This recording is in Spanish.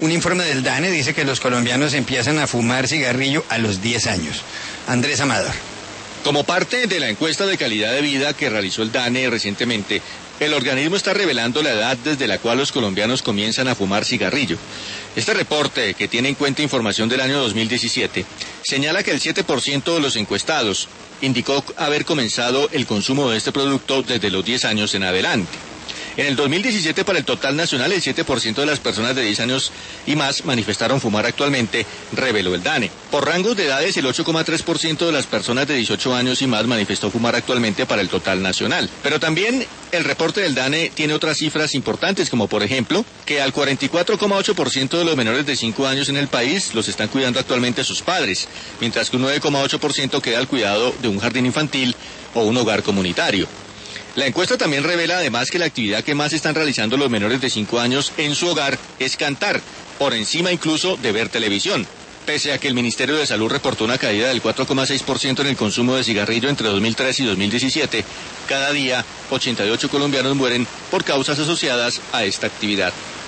Un informe del DANE dice que los colombianos empiezan a fumar cigarrillo a los 10 años. Andrés Amador. Como parte de la encuesta de calidad de vida que realizó el DANE recientemente, el organismo está revelando la edad desde la cual los colombianos comienzan a fumar cigarrillo. Este reporte, que tiene en cuenta información del año 2017, señala que el 7% de los encuestados indicó haber comenzado el consumo de este producto desde los 10 años en adelante. En el 2017, para el total nacional, el 7% de las personas de 10 años y más manifestaron fumar actualmente, reveló el DANE. Por rangos de edades, el 8,3% de las personas de 18 años y más manifestó fumar actualmente para el total nacional. Pero también el reporte del DANE tiene otras cifras importantes, como por ejemplo, que al 44,8% de los menores de 5 años en el país los están cuidando actualmente sus padres, mientras que un 9,8% queda al cuidado de un jardín infantil o un hogar comunitario. La encuesta también revela además que la actividad que más están realizando los menores de 5 años en su hogar es cantar, por encima incluso de ver televisión. Pese a que el Ministerio de Salud reportó una caída del 4,6% en el consumo de cigarrillo entre 2003 y 2017, cada día 88 colombianos mueren por causas asociadas a esta actividad.